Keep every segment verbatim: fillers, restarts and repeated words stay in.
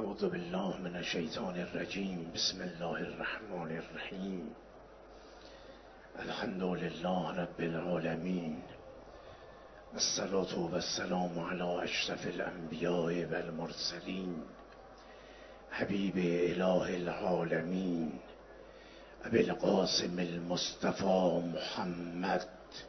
اعوذ بالله من الشیطان الرجیم. بسم الله الرحمن الرحیم. الحمد لله رب العالمین. الصلاة و السلام علی اشرف الانبیاء و المرسلین حبیب اله العالمین ابی القاسم المصطفى محمد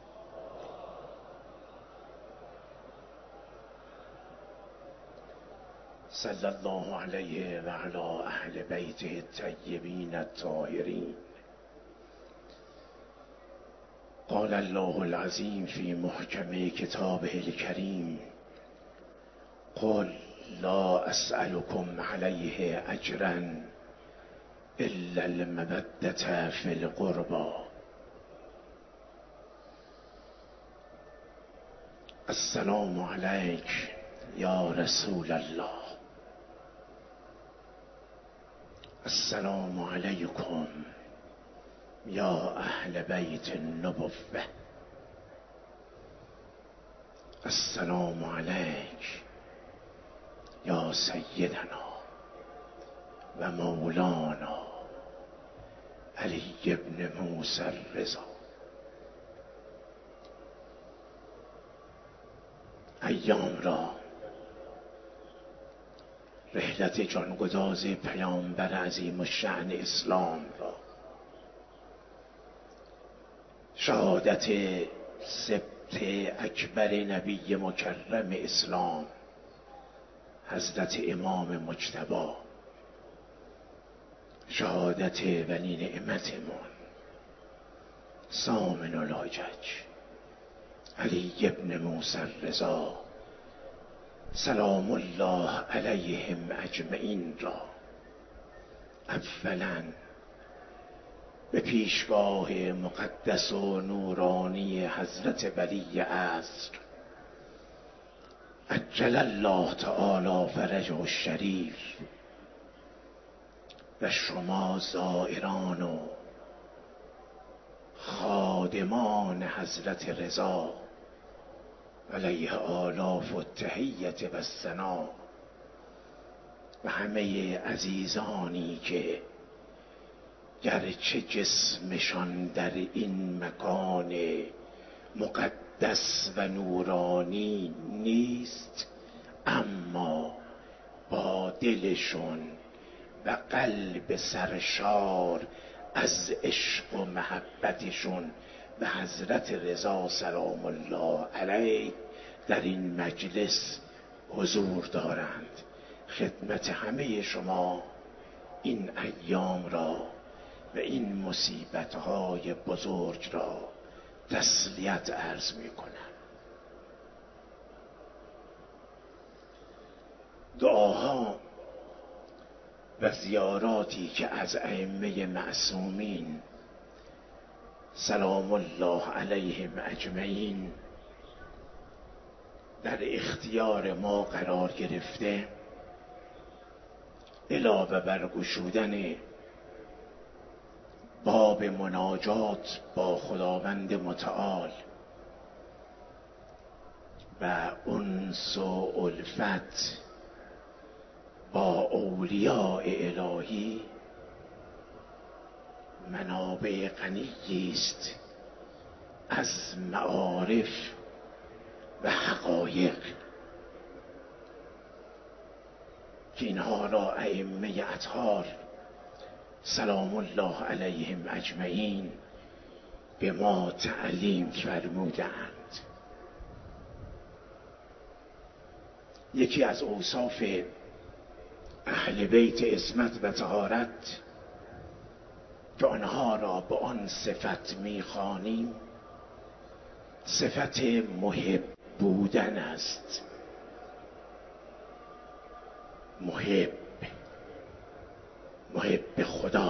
صلی الله علیه و علی اهل بیته الطیبین الطاهرین. قال الله العظیم فی محکم کتابه الکریم: قل لا اسألكم علیه اجرا الا المودة فی القربى. السلام علیک یا رسول الله. السلام علیکم یا اهل بیت النبوة. السلام علیک یا سیدنا و مولانا علی ابن موسی الرضا. ایام را، رحلت جانگداز پیامبر عظیم الشأن اسلام را، شهادت سبط اکبر نبی مکرم اسلام حضرت امام مجتبی، شهادت ولی نعمتمان سامن الحجج علی ابن موسی الرضا سلام الله علیهم اجمعین را اولا به پیشگاه مقدس و نورانی حضرت ولی عصر عجل الله تعالی فرجه الشریف و شما زائران و خادمان حضرت رضا علیه آلاف و تحیت و ثنا و همه عزیزانی که گرچه جسمشان در این مکان مقدس و نورانی نیست، اما با دلشون و قلب سرشار از عشق و محبتشون به حضرت رضا سلام الله علیه در این مجلس حضور دارند. خدمت همه شما این ایام را و این مصیبت‌های بزرگ را تسلیت عرض می‌کنم. دعاها و زیاراتی که از ائمه معصومین سلام الله علیهم اجمعین در اختیار ما قرار گرفته، علاوه بر گشودن باب مناجات با خداوند متعال و انس و الفت با اولیاء الهی، منابع غنی است از معارف و حقایق که اینها را ائمه اطهار سلام الله علیهم اجمعین به ما تعلیم فرمودند. یکی از اوصاف اهل بیت عصمت و طهارت که آنها را به آن صفت می‌خوانیم، صفت محب بودن است. محب، محب خدا،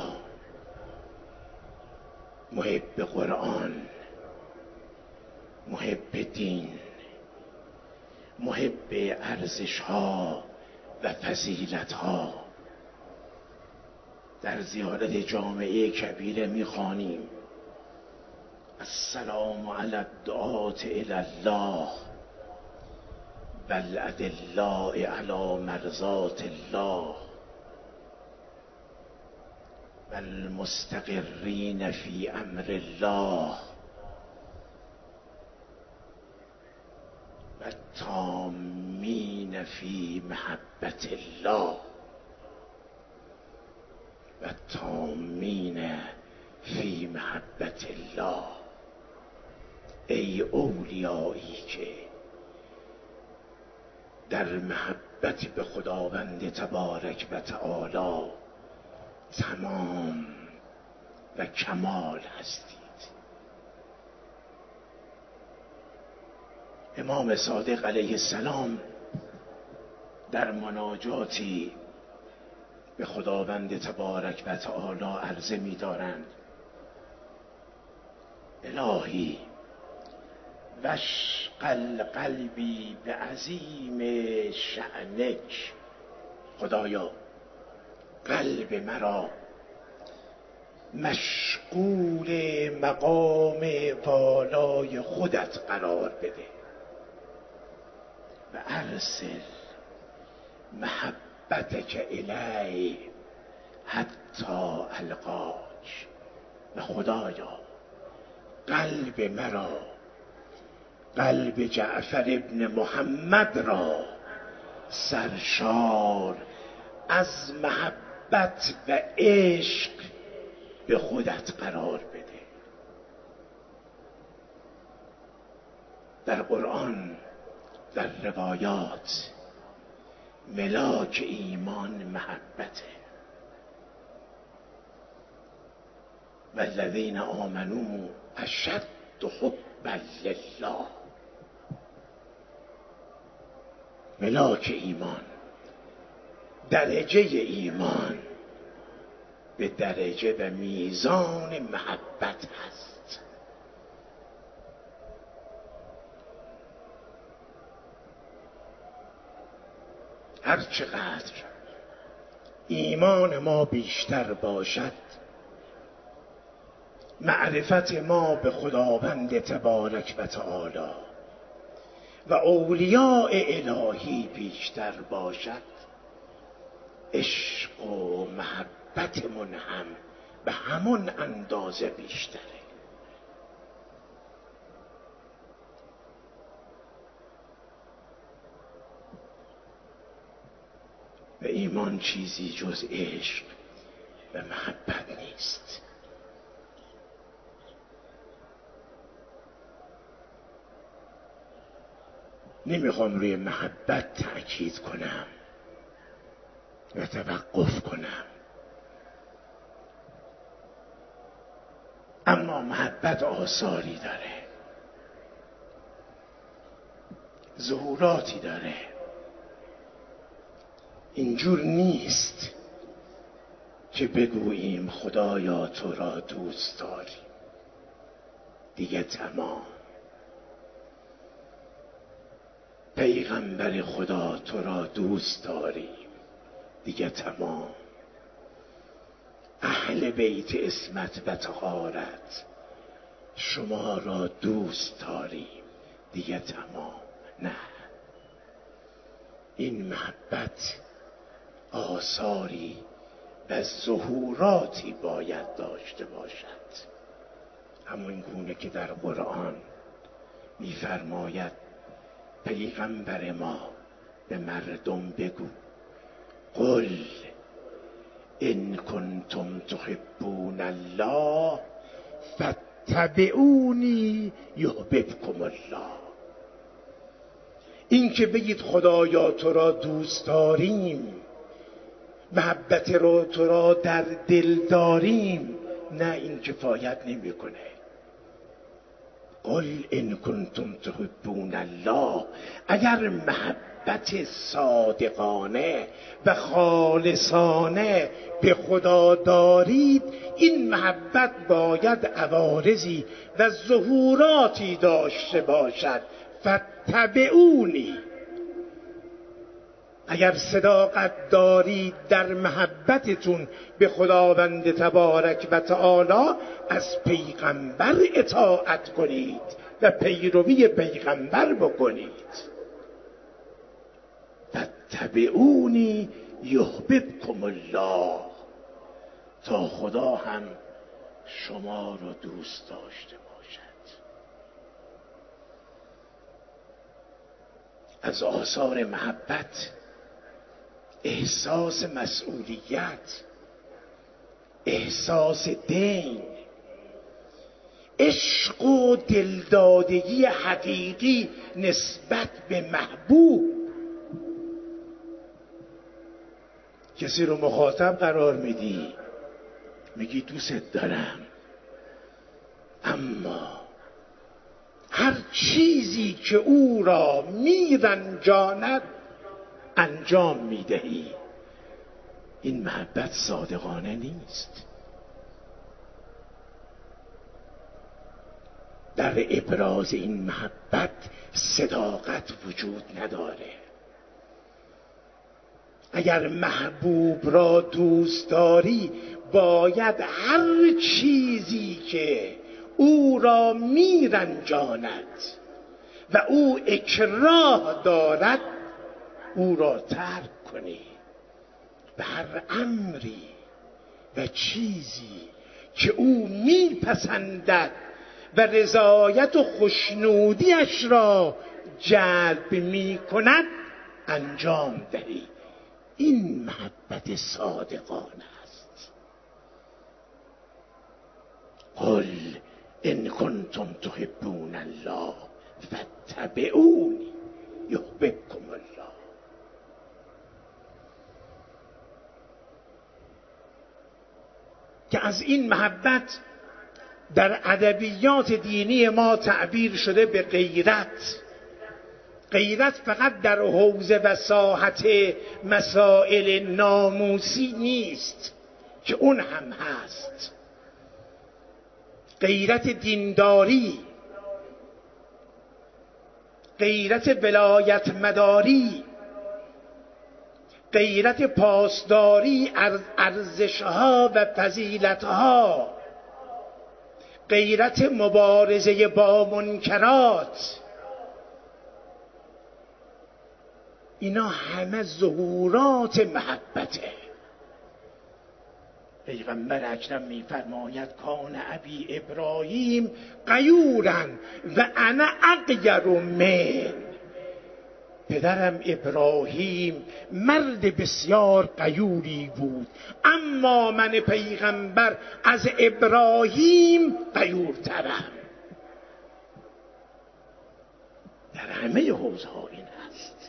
محب قرآن، محب دین، محب ارزش‌ها و فضیلت‌ها. در زیارت جامعه کبیره می‌خوانیم: السلام علی الدعاة الی الله و الادلاء علی مرضات الله المستقرین فی امر الله و تامین فی محبت الله و تامین فی محبت الله. ای اولیایی که در محبت به خداوند تبارک و تعالی تمام و کمال هستید. امام صادق علیه السلام در مناجاتی به خداوند تبارک و تعالی عرضه می دارند: الهی وشغل قلبی به عظیم شأنک، خدایا قلب مرا مشغول مقام والای خودت قرار بده و ارسل محبتک الی حتی القاک. و خدایا قلب مرا، قلب جعفر ابن محمد را سرشار از محبت و عشق به خودت قرار بده. در قرآن در روایات ملاک ایمان محبته. والذین آمنوا اشد حبا لله. ملاک ایمان، درجه ایمان به درجه و میزان محبت هست. هر چقدر ایمان ما بیشتر باشد، معرفت ما به خداوند تبارک و تعالی و اولیاء الهی بیشتر باشد، عشق و محبتمون هم به همون اندازه بیشتره. و ایمان چیزی جز عشق و محبت نیست. نمیخوام روی محبت تأکید کنم و توقف کنم، اما محبت آثاری داره، ظهوراتی داره. اینجور نیست که بگوییم خدایا تو را دوست داریم دیگه تمام، پیغمبر خدا تو را دوست داریم دیگه تمام، اهل بیت عصمت و طهارت شما را دوست داریم دیگه تمام. نه، این محبت آثاری و ظهوراتی باید داشته باشد، همون گونه که در قرآن می‌فرماید پیغمبر ما به مردم بگو قل ان کنتم تحبون الله فاتبعونی یحببکم الله. این که بگید خدایا تو را دوست داریم، محبت رو تو را در دل داریم، نه، این کفایت نمیکنه. قل ان کنتم تحبون الله، اگر محبت صادقانه و خالصانه به خدا دارید، این محبت باید عوارضی و ظهوراتی داشته باشد. فاتبعونی، اگر صداقت دارید در محبتتون به خداوند تبارک و تعالی، از پیغمبر اطاعت کنید و پیروی پیغمبر بکنید. فاتبعونی یحببکم الله، تا خدا هم شما رو دوست داشته باشد. از آثار محبت احساس مسئولیت، احساس دین، عشق و دلدادگی حقیقی نسبت به محبوب. کسی رو مخاطب قرار میدی، میگی دوست دارم، اما هر چیزی که او را میرنجاند انجام میدهی. این محبت صادقانه نیست. در ابراز این محبت صداقت وجود نداره. اگر محبوب را دوست داری باید هر چیزی که او را میرنجاند و او اکراه دارد او را ترک کنی. به هر امری و چیزی که او میپسندد و رضایت و خوشنودیش را جلب میکند انجام دهی. این محبت صادقانه است. قل ان کنتم تحبون الله فاتبعونی یحببکم الله. که از این محبت در ادبیات دینی ما تعبیر شده به غیرت. غیرت فقط در حوزه و ساحت مسائل ناموسی نیست که اون هم هست. غیرت دینداری، غیرت ولایت مداری، غیرت پاسداری از ارزشها و فضیلتها، غیرت مبارزه با منکرات، اینا همه ظهورات محبته. پیغمبر اکرم میفرماید کان ابی ابراهیم غیورا و انا اغیر من. پدرم ابراهیم مرد بسیار غیوری بود، اما من پیغمبر از ابراهیم غیورترم. در همه حوزه‌ها این هست.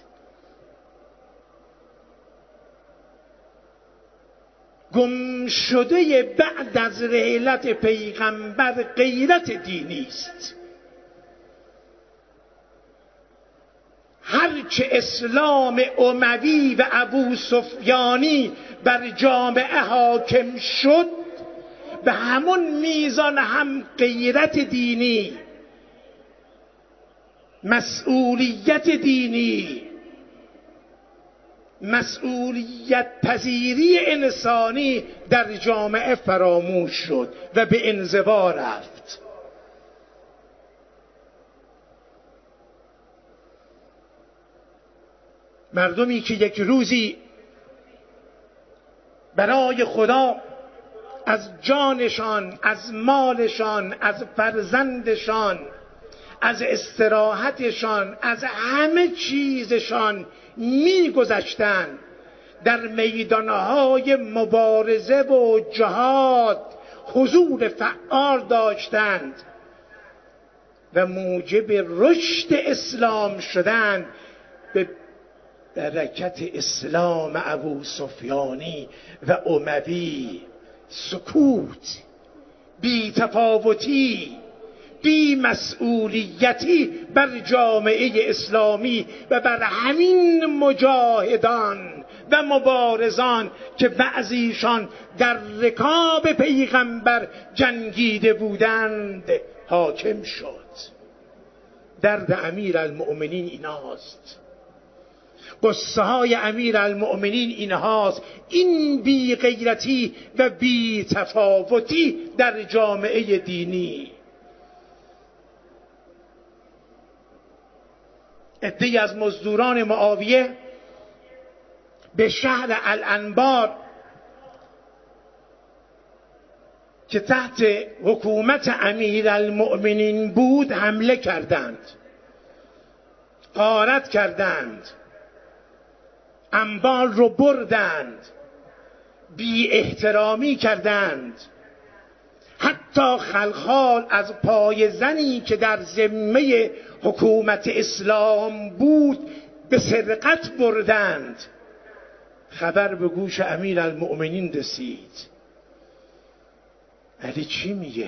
گم شده بعد از رحلت پیغمبر غیرت دینی است. هرچه اسلام اموی و ابو سفیانی بر جامعه حاکم شد به همون میزان هم غیرت دینی، مسئولیت دینی، مسئولیت پذیری انسانی در جامعه فراموش شد و به انزوا رفت. مردمی که یک روزی برای خدا از جانشان، از مالشان، از فرزندشان، از استراحتشان، از همه چیزشان میگذشتند، در میدانهای مبارزه و جهاد حضور فعال داشتند و موجب رشد اسلام شدند، به برکت اسلام ابو سفیانی و اموی سکوت، بی تفاوتی، بی مسئولیتی بر جامعه اسلامی و بر همین مجاهدان و مبارزان که بعضیشان در رکاب پیغمبر جنگیده بودند حاکم شد. درد امیر المؤمنین ایناست، قصه های امیر المؤمنین اینهاست. این بی غیرتی و بی تفاوتی در جامعه دینی. عده‌ای از مزدوران معاویه به شهر الانبار که تحت حکومت امیرالمؤمنین بود حمله کردند، غارت کردند، اموال رو بردند، بی احترامی کردند، حتی خلخال از پای زنی که در ذمه حکومت اسلام بود به سرقت بردند. خبر به گوش امیرالمؤمنین رسید. علی چی میگه؟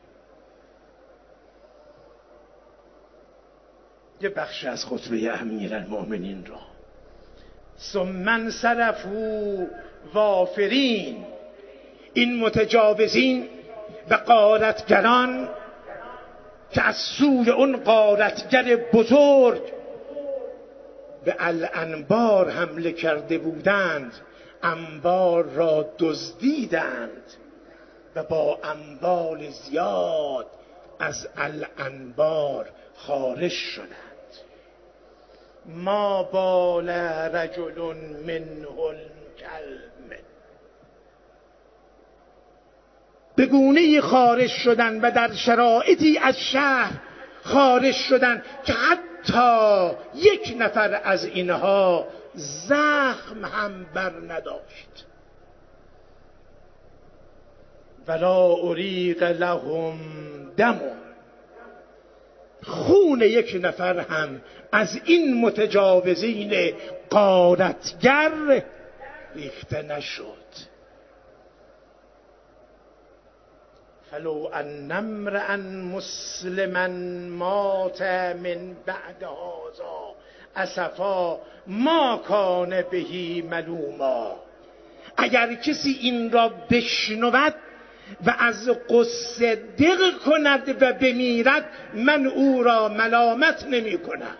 یه بخش از خطبه امیرالمؤمنین را: ثم انصرفوا وافرین، این متجاوزین و غارتگران که از سوی اون غارتگر بزرگ به الانبار حمله کرده بودند، انبار را دزدیدند و با اموال زیاد از الانبار خارج شدند. ما بال رجل منه الکلم، به گونه‌ای خارج شدن و در شرایطی از شهر خارج شدن که حتی یک نفر از اینها زخم هم بر نداشت. ولا اریق لهم دم، خون یک نفر هم از این متجاوزین غارتگر ریخته نشد. فلو ان امرئا مسلما مات من بعد هذا اسفا ما کان بهی ملوما، اگر کسی این را بشنود و از قصه دق کند و بمیرد، من او را ملامت نمی کنم.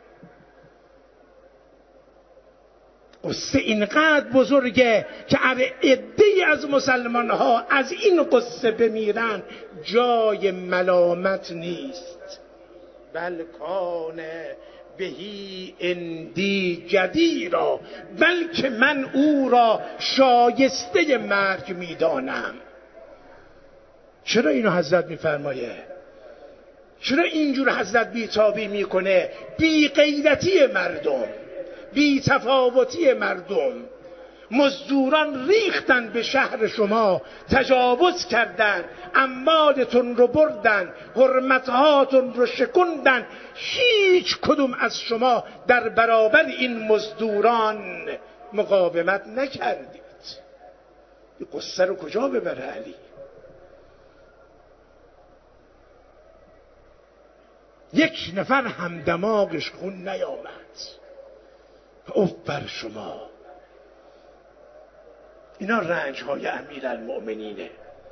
قصه اینقدر بزرگه که اگه عده‌ای از مسلمان ها از این قصه بمیرن جای ملامت نیست. بل کان بهی اندی جدیرا، بلکه من او را شایسته مرگ میدانم. چرا اینو حضرت میفرمایه؟ چرا اینجور حضرت بیتابی میکنه؟ بی غیرتی مردم، بی تفاوتی مردم. مزدوران ریختن به شهر شما، تجاوز کردن، اموالتون رو بردن، حرمتهاتون رو شکندن، هیچ کدوم از شما در برابر این مزدوران مقاومت نکردید. این قصه رو کجا ببره علی؟ یک نفر هم دماغش خون نیامد. اوف بر شما. اینا رنج های امیرالمؤمنینه.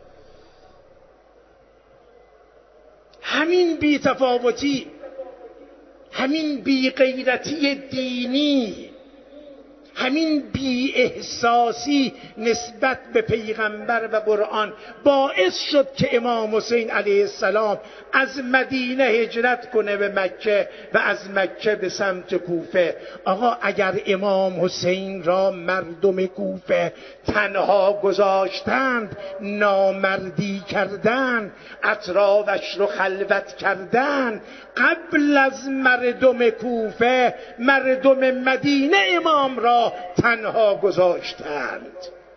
همین بی تفاوتی، همین بی غیرتی دینی، همین بی احساسی نسبت به پیغمبر و قرآن باعث شد که امام حسین علیه السلام از مدینه هجرت کنه به مکه و از مکه به سمت کوفه. آقا اگر امام حسین را مردم کوفه تنها گذاشتند، نامردی کردند، اطرافش رو خلوت کردند، قبل از مردم کوفه مردم مدینه امام را تنها گذاشتند.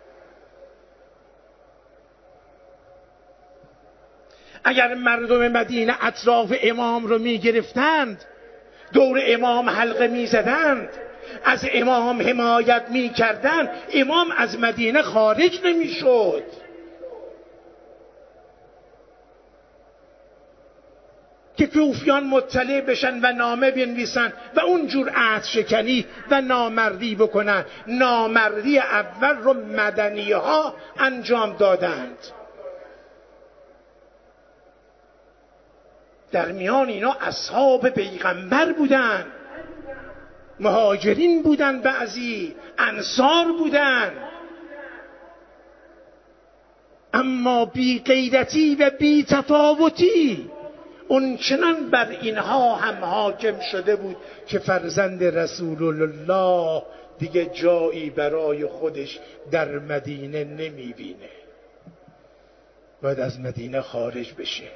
اگر مردم مدینه اطراف امام رو می گرفتند، دور امام حلقه می زدند، از امام حمایت می کردند، امام از مدینه خارج نمی شد. که کوفیان مطلع بشن و نامه بنویسن و اونجور عهد شکنی و نامردی بکنن. نامردی اول رو مدنی ها انجام دادند. در میان اینا اصحاب پیغمبر بودن، مهاجرین بودن، بعضی انصار بودن، اما بی غیرتی و بی تفاوتی اون چنان بر اینها هم حاکم شده بود که فرزند رسول الله دیگه جایی برای خودش در مدینه نمیبینه. باید از مدینه خارج بشه.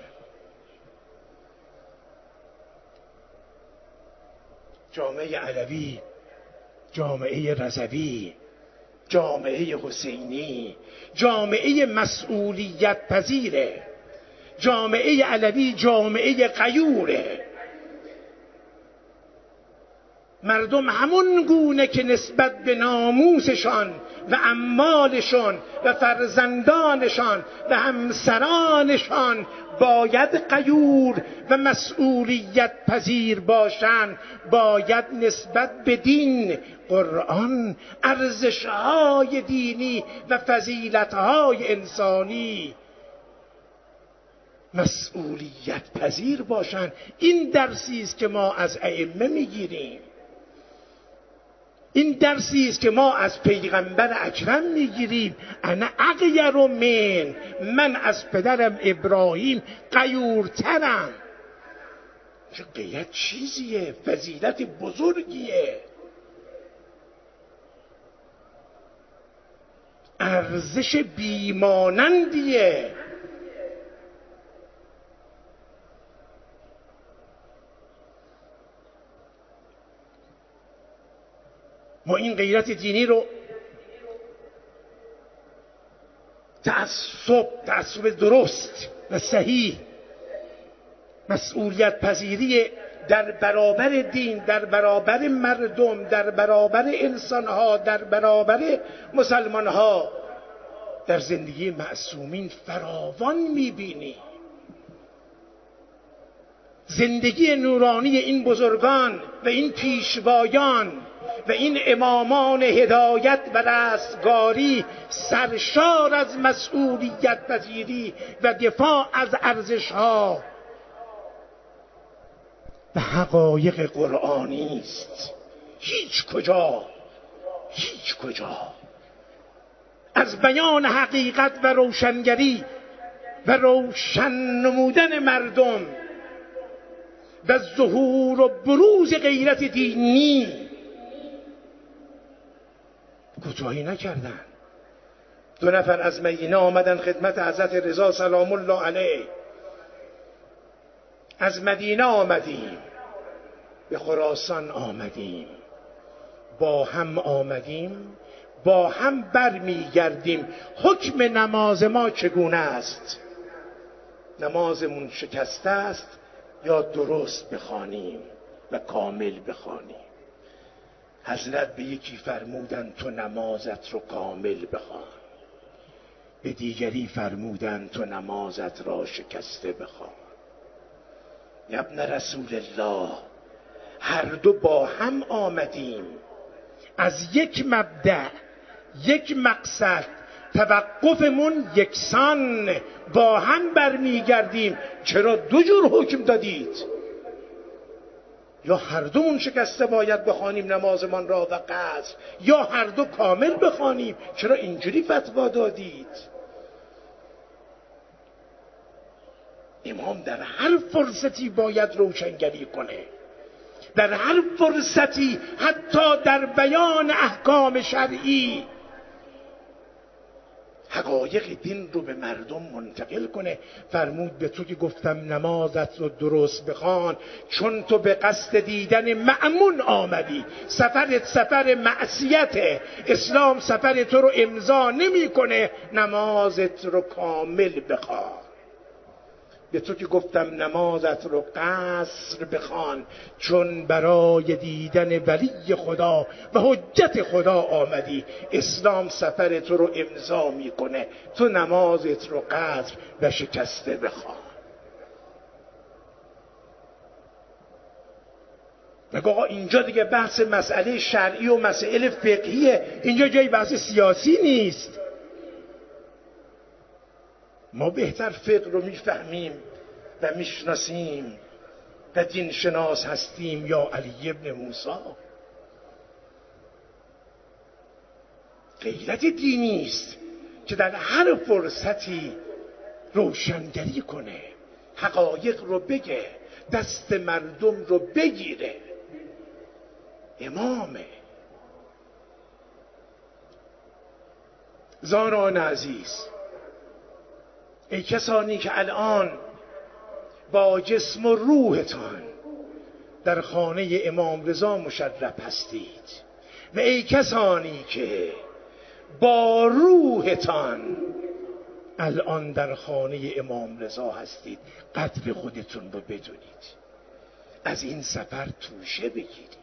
جامعه علوی، جامعه رضوی، جامعه حسینی جامعه مسئولیت پذیره. جامعه علوی جامعه غیوره. مردم همون گونه که نسبت به ناموسشان و اموالشان و فرزندانشان و همسرانشان باید غیور و مسئولیت پذیر باشند، باید نسبت به دین، قرآن، ارزش‌های دینی و فضیلت‌های انسانی مسئولیت پذیر باشند. این درسی است که ما از ائمه میگیریم. این درسی است که ما از پیغمبر اکرم میگیریم. انا اغیر من، من از پدرم ابراهیم غیورترم. چه غیرت چیزیه، فضیلت بزرگیه، ارزش بیمانندیه. ما این غیرت دینی رو تعصب، تعصب درست و صحیح، مسئولیت پذیری در برابر دین، در برابر مردم، در برابر انسانها، در برابر مسلمانها در زندگی معصومین فراوان میبینی. زندگی نورانی این بزرگان و این پیشوایان و این امامان هدایت و رستگاری سرشار از مسئولیت پذیری و دفاع از ارزش‌ها و حقایق قرآنی است. هیچ کجا هیچ کجا از بیان حقیقت و روشنگری و روشن نمودن مردم و ظهور و بروز غیرت دینی کوتاهی نکردن. دو نفر از مدینه آمدن خدمت حضرت رضا سلام الله علیه. از مدینه آمدیم، به خراسان آمدیم، با هم آمدیم، با هم برمیگردیم. حکم نماز ما چگونه است؟ نمازمون شکسته است یا درست بخوانیم و کامل بخوانیم؟ حضرت به یکی فرمودن تو نمازت رو کامل بخوان، به دیگری فرمودن تو نمازت را شکسته بخوان. ابن رسول الله، هر دو با هم آمدیم، از یک مبدأ، یک مقصد، توقفمون یکسان، با هم برمیگردیم. چرا دو جور حکم دادید؟ یا هر دومون شکسته باید بخوانیم نمازمان را و قصر، یا هر دو کامل بخوانیم؟ چرا اینجوری فتوا دادید؟ امام در هر فرصتی باید روشنگری کنه، در هر فرصتی، حتی در بیان احکام شرعی، حقایق دین رو به مردم منتقل کنه. فرمود به تو که گفتم نمازت رو درست بخوان، چون تو به قصد دیدن مأمون آمدی، سفرت سفر معصیته، اسلام سفر تو رو امضا نمیکنه، نمازت رو کامل بخوان. به تو که گفتم نمازت رو قصر بخوان، چون برای دیدن ولی خدا و حجت خدا آمدی، اسلام سفر تو رو امضا میکنه، تو نمازت رو قصر و شکسته بخوان. مگه آقا اینجا دیگه بحث مسئله شرعی و مسئله فقهیه، اینجا جای بحث سیاسی نیست. ما بهتر فقه رو میفهمیم و میشناسیم و دین شناس هستیم یا علی ابن موسی. غیرت دینی است که در هر فرصتی روشنگری کنه، حقایق رو بگه، دست مردم رو بگیره. امامه. زاران عزیز، ای کسانی که الان با جسم و روحتان در خانه امام رضا مشرف هستید و ای کسانی که با روحتان الان در خانه امام رضا هستید، قدر خودتون رو بدونید، از این سفر توشه بگیرید،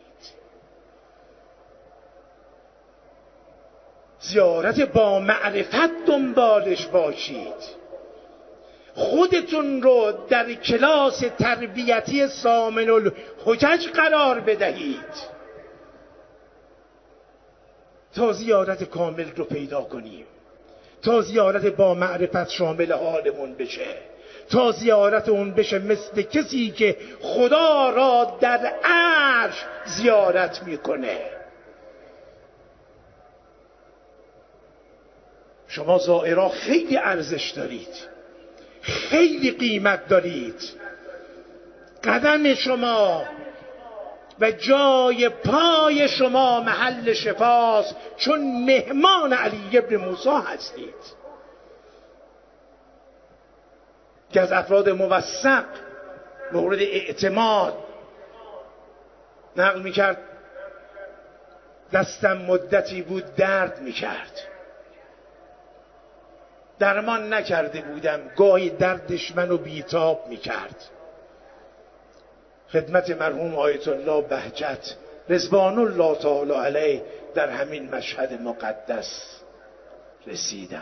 زیارت با معرفت دنبالش باشید، خودتون رو در کلاس تربیتی سامن الحجج قرار بدهید تا زیارت کامل رو پیدا کنیم، تا زیارت با معرفت شامل حالمون بشه، تا زیارت اون بشه مثل کسی که خدا را در عرش زیارت میکنه. شما زائرا خیلی ارزش دارید، خیلی قیمت دارید. قدم شما و جای پای شما محل شفاست، چون مهمان علی ابن موسی هستید که از افراد موثق مورد اعتماد نقل میکرد. دستم مدتی بود درد میکرد، درمان نکرده بودم، گاهی دردش منو بیتاب میکرد. خدمت مرحوم آیت الله بهجت رضوان الله تعالی علیه در همین مشهد مقدس رسیدم.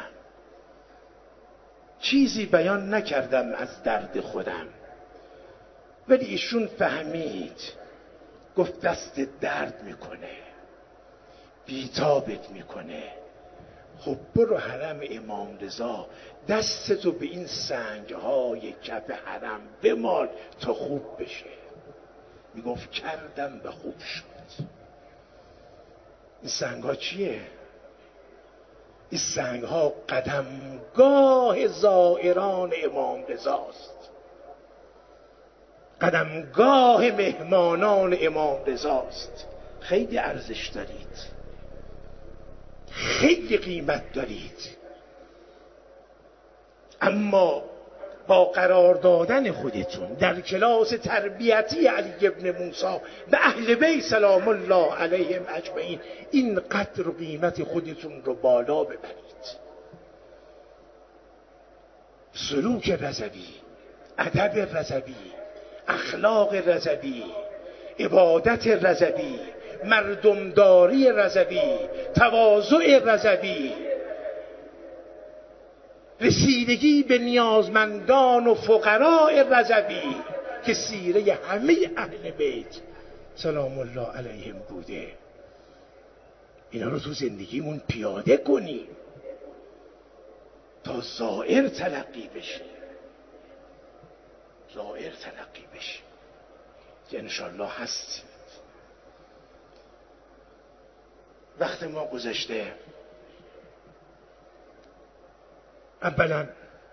چیزی بیان نکردم از درد خودم، ولی ایشون فهمید، گفت دست درد میکنه، بیتابت میکنه، خب برو حرم امام رضا، دستتو به این سنگهای کف حرم بمال تا خوب بشه. میگفت کردم و خوب شد. این سنگها چیه؟ این سنگها قدمگاه زائران امام رضاست، قدمگاه مهمانان امام رضاست. خیلی ارزش دارید، خیلی قیمت دارید، اما با قرار دادن خودتون در کلاس تربیتی علی ابن موسی و اهل بیت سلام الله علیهم اجمعین این قدر و قیمت خودتون رو بالا ببرید. سلوک رضوی، ادب رضوی، اخلاق رضوی، عبادت رضوی، مردمداری رضوی، تواضع رضوی، رسیدگی به نیازمندان و فقراء رضوی که سیره همه اهل بیت سلام الله علیهم بوده، اینا رو تو زندگیمون پیاده کنیم تا زائر تلقی بشه، زائر تلقی بشه که انشالله هستیم. وقت ما گذشته. اولا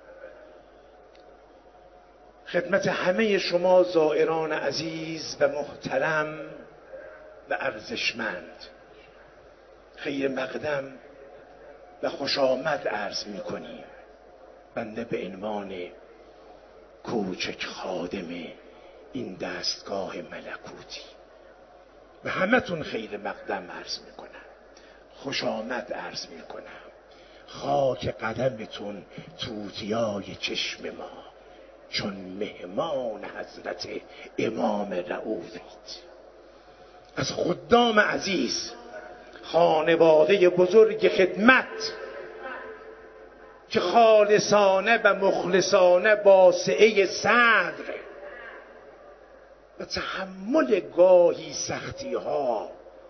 خدمت همه شما زائران عزیز و محترم و ارزشمند خیر مقدم و خوش آمد عرض می کنیم. بنده به عنوان کوچک خادم این دستگاه ملکوتی و همتون خیر مقدم عرض می کنم، خوش آمد عرض می کنم. خاک قدمتون توتیای چشم ما، چون مهمان حضرت امام رؤوفید. از خدام عزیز، خانواده بزرگ خدمت که خالصانه و مخلصانه با سعه صدر و تحمل گاهی سختی ها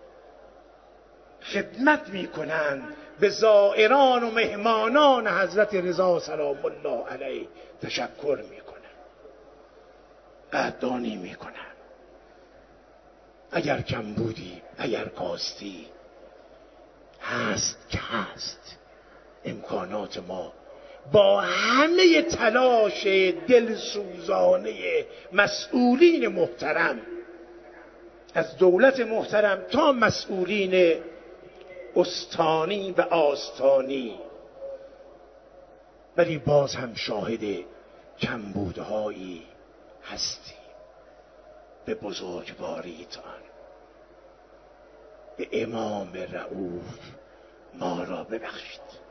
خدمت می کنند به زائران و مهمانان حضرت رضا سلام الله علیه تشکر می کنند، قدردانی می کنند. اگر کم بودی، اگر کاستی، هست که هست. امکانات ما با همه تلاش دلسوزانه مسئولین محترم، از دولت محترم تا مسئولین استانی و آستانی، ولی باز هم شاهد کمبودهایی هستیم. به بزرگواریتان، به امام رؤوف ما را ببخشید.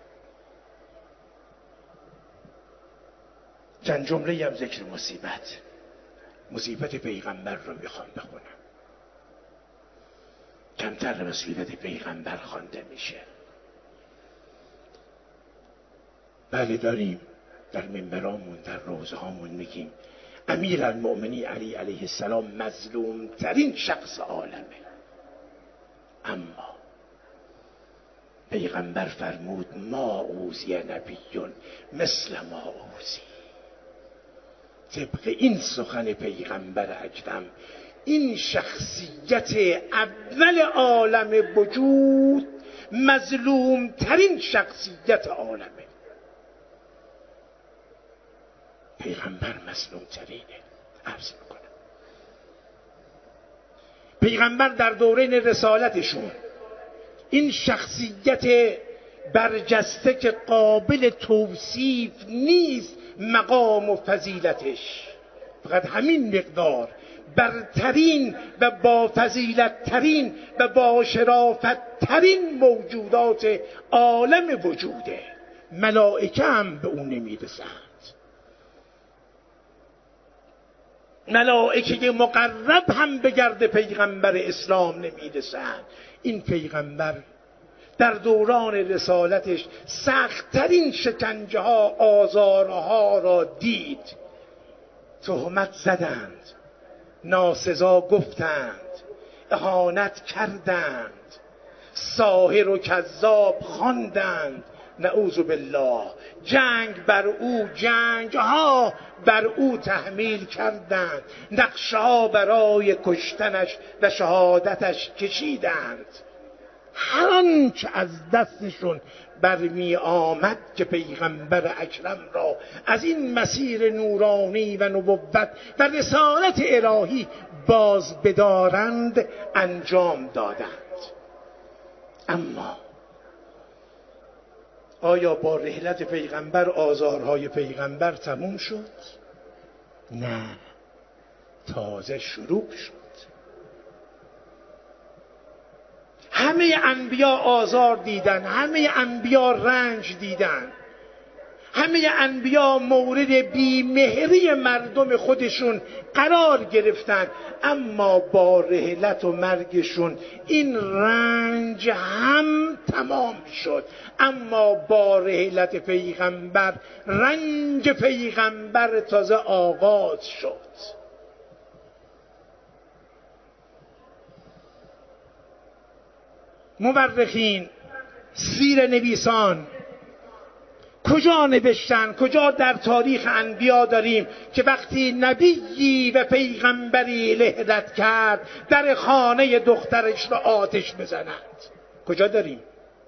چند جمله هم ذکر مصیبت مصیبت پیغمبر رو میخوام بخونم. کمتر مصیبت پیغمبر خوانده میشه. بله داریم در منبرامون، در روزه هامون میگیم امیر المؤمنین علی علیه السلام مظلوم ترین شخص عالمه، اما پیغمبر فرمود ما اوذی نبیون مثل ما اوذی. طبق این سخن پیغمبر اکرم این شخصیت اول عالم وجود مظلوم ترین شخصیت عالمه. پیغمبر مظلوم ترینه. عرض میکنم پیغمبر در دوران رسالتشون این شخصیت برجسته که قابل توصیف نیست مقام و فضیلتش، فقط همین مقدار برترین و با فضیلت ترین و با شرافت ترین موجودات عالم وجوده. ملائکه هم به اون نمیرسند. ملائکه مقرب هم به گرد پیغمبر اسلام نمیرسند. این پیغمبر در دوران رسالتش سخت‌ترین شکنجه ها آزارها را دید. تهمت زدند، ناسزا گفتند، اهانت کردند، ساحر و کذاب خواندند، نعوذ بالله. جنگ بر او، جنگ ها بر او تحمیل کردند، نقشه ها برای کشتنش و شهادتش کشیدند. هر آنچه از دستشون برمی آمد که پیغمبر اکرم را از این مسیر نورانی و نبوت و رسالت الهی باز بدارند انجام دادند. اما آیا با رحلت پیغمبر آزارهای پیغمبر تموم شد؟ نه، تازه شروع شد. همه انبیا آزار دیدن، همه انبیا رنج دیدن، همه انبیا مورد بیمهری مردم خودشون قرار گرفتن، اما با رحلت و مرگشون این رنج هم تمام شد. اما با رحلت پیغمبر رنج پیغمبر تازه آغاز شد. مورخین، سیر نویسان کجا نوشتن، کجا در تاریخ انبیا داریم که وقتی نبیی و پیغمبری رحلت کرد در خانه دخترش را آتش بزنند؟ کجا داریم؟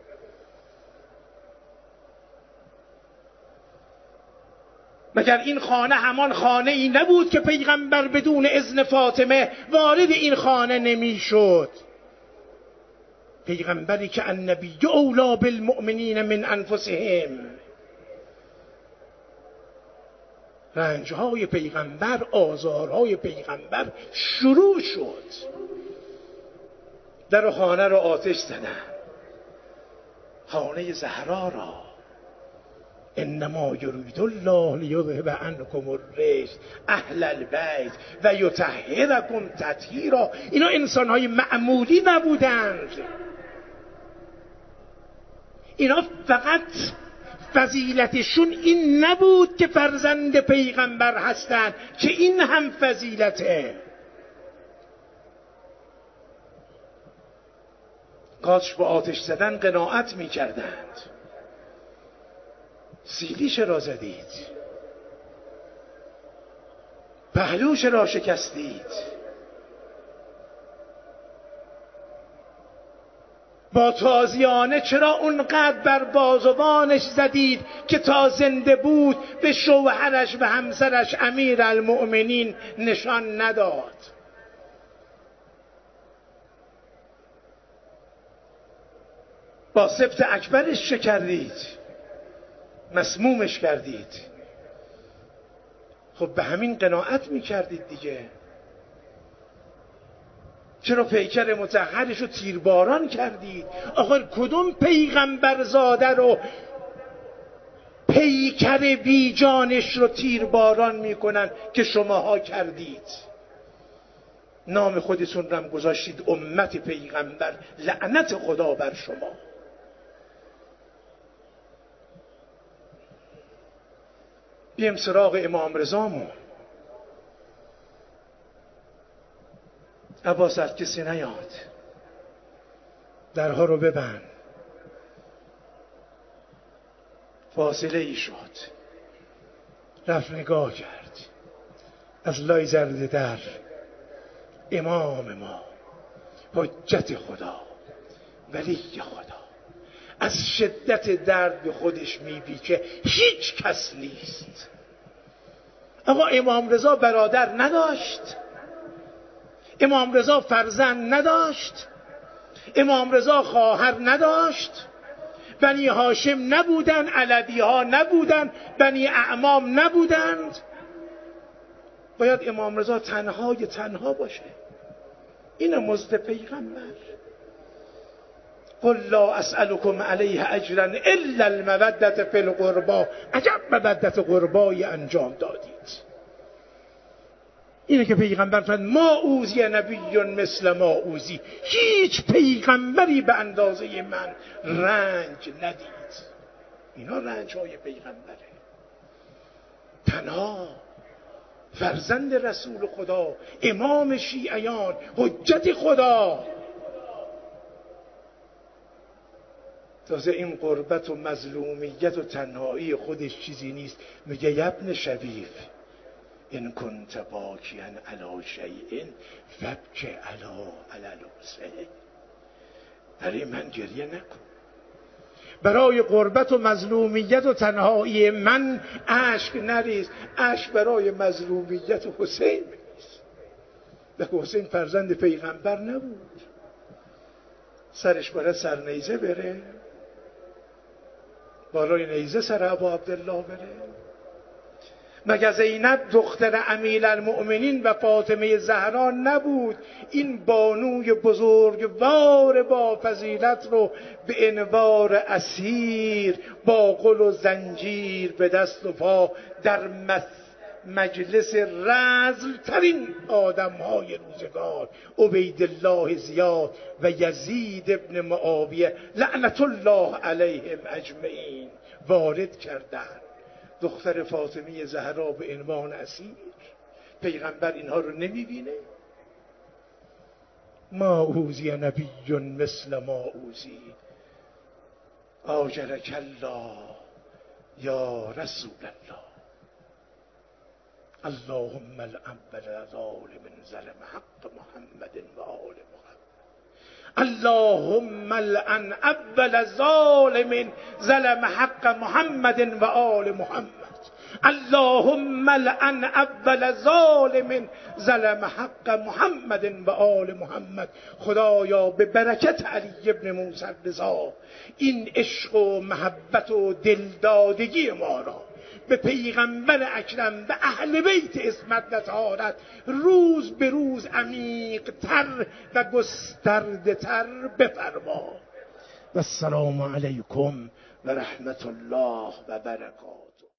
مگر این خانه همان خانه ای نبود که پیغمبر بدون اذن فاطمه وارد این خانه نمیشد؟ پیغمبری که النبی اولی بالمؤمنین من انفسهم. رنجهای پیغمبر، آزارهای پیغمبر شروع شد. در خانه را آتش زدن، خانه زهرا را. انما یرید الله لیذهب عنکم الرجس اهل البیت و یطهرکم تطهیرا. اینا انسانهای معمولی نبودند. اینا فقط فضیلتشون این نبود که فرزند پیغمبر هستند، که این هم فضیلته. کاش با آتش زدن قناعت می کردند. سیلیش را زدید، پهلوش را شکستید، با تازیانه چرا اونقدر بر بازوانش زدید که تا زنده بود به شوهرش و همسرش امیر المؤمنین نشان نداد؟ با سبط اکبرش چه کردید؟ مسمومش کردید. خب به همین قناعت میکردید دیگه. چرا پیکر مطهرش رو تیرباران کردید؟ آخر کدوم پیغمبرزاده رو پیکر بی جانش رو تیرباران میکنن که شماها کردید؟ نام خودتون رم گذاشتید امت پیغمبر، لعنت خدا بر شما. بیم سراغ امام رضامون. عباس از کسی نیاد، درها رو ببند. فاصله ای شد، رفت نگاه کرد. از لای زرد در امام ما، حجت خدا، ولی خدا، از شدت درد به خودش میپیچه. هیچ کس نیست. آقا امام رضا برادر نداشت؟ امام رضا فرزند نداشت؟ امام رضا خواهر نداشت؟ بنی هاشم نبودن، علوی ها نبودن، بنی اعمام نبودند؟ باید امام رضا تنهای تنها باشه؟ این مزد پیغمبر. قل لا اسألكم علیه اجرا الا المودة فی القربا. عجب مودت قربایی انجام دادید. اینه که پیغمبر فرمود ما اوذی نبی مثل ما اوذی. هیچ پیغمبری به اندازه من رنج ندید. اینا رنج های پیغمبره. تنها فرزند رسول خدا، امام شیعیان، حجت خدا. تازه این غربت و مظلومیت و تنهایی خودش چیزی نیست. میگه یبن شبیب ان کنت باکیا علی شیء فبک علی علی الحسین. برای من گریه نکن. برای غربت و مظلومیت و تنهایی من اشک نریز. اشک برای مظلومیت حسین بریز. لکه حسین فرزند پیغمبر نبود؟ سرش باید سر نیزه بره؟ بالای نیزه سر ابا عبدالله بره؟ مگر زینب دختر امیل المؤمنین و فاطمه زهرا نبود این بانوی بزرگوار با فضیلت رو به انوار اسیر با قل و زنجیر به دست و پا در مجلس رذل ترین آدم های روزگار عبیدالله زیاد و یزید ابن معاویه لعنت الله علیهم اجمعین وارد کردند؟ دختر فاطمه زهرا به عنوان اسیر. پیغمبر اینها رو نمیبینه؟ ما اوذی نبی مثل ما اوذی آجرک الله یا رسول الله. اللهم الأول ظالم ظلم حق محمد و آل محمد. اللهم الان اول ظالم ظلم حق محمد و آل محمد. اللهم الان اول ظالم ظلم حق محمد و آل محمد. خدایا به برکت علی ابن موسی رضا این عشق و محبت و دلدادگی ما را به پیغمبر اکرم و اهل بیت عصمت و طهارت روز به روز عمیق تر و گسترده تر بفرما. و السلام علیکم و رحمت الله و برکاته.